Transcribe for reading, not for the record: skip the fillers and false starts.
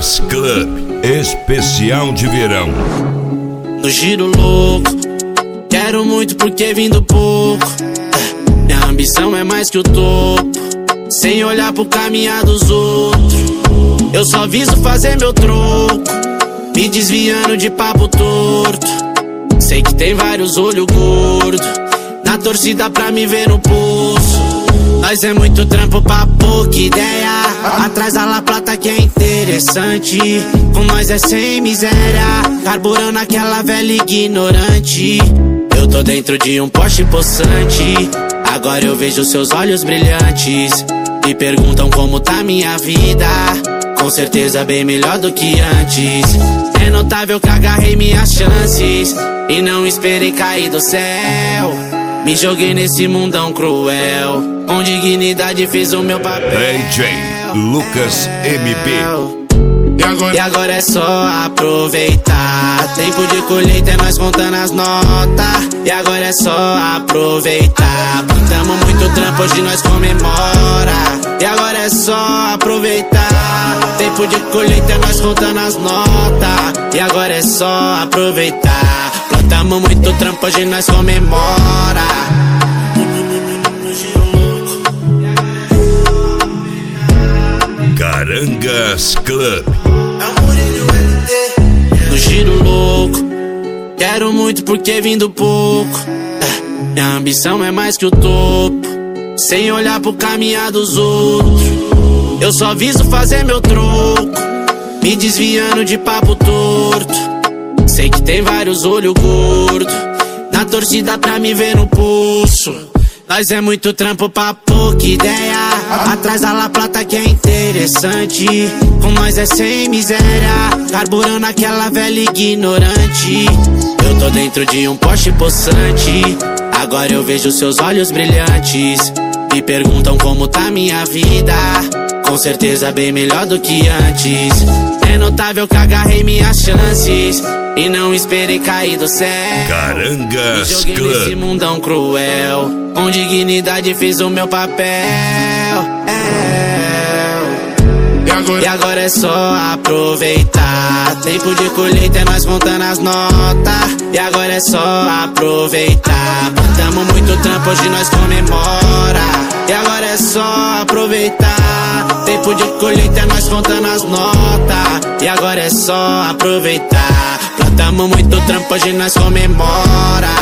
Carangas Club, especial de verão. No giro louco, quero muito porque vim do pouco. Minha ambição é mais que o topo, sem olhar pro caminhar dos outros. Eu só viso fazer meu troco, me desviando de papo torto. Sei que tem vários olhos gordos na torcida pra me ver no pulso. Nós é muito trampo pra pouca ideia, atrás da La Plata que é interessante. Com nós é sem miséria, carburando aquela velha ignorante. Eu tô dentro de um Porsche possante, agora eu vejo seus olhos brilhantes. Me perguntam como tá minha vida, com certeza bem melhor do que antes. É notável que agarrei minhas chances e não esperei cair do céu. Me joguei nesse mundão cruel, com dignidade fiz o meu papel. DJ Lucas MB. E agora é só aproveitar. Tempo de colheita é nós contando as notas. E agora é só aproveitar. Plantamos muito trampo, hoje nós comemora. E agora é só aproveitar. Tempo de colheita é nós contando as notas. E agora é só aproveitar. Plantamos muito trampo, hoje nós comemora. Carangas Club. No giro louco, quero muito porque vim do pouco. Minha ambição é mais que o topo, sem olhar pro caminhar dos outros. Eu só viso fazer meu troco, me desviando de papo torto. Sei que tem vários olhos gordos na torcida pra me ver no pulso. Nós é muito trampo pra pouca ideia, atrás da La Plata que é interessante. Com nós é sem miséria, carburando aquela velha ignorante. Eu tô dentro de um Porsche possante, agora eu vejo seus olhos brilhantes. Me perguntam como tá minha vida, com certeza bem melhor do que antes. É notável que agarrei minhas chances e não esperei cair do céu. Carangas Me joguei Club. nesse mundão cruel, com dignidade fiz o meu papel. E agora é só aproveitar. Tempo de colheita é nós contando as notas. E agora é só aproveitar. Plantamos muito trampo, hoje nós comemora. E agora é só aproveitar. Tempo de colheita é nós contando as notas. E agora é só aproveitar. Plantamos muito trampo, hoje nós comemora.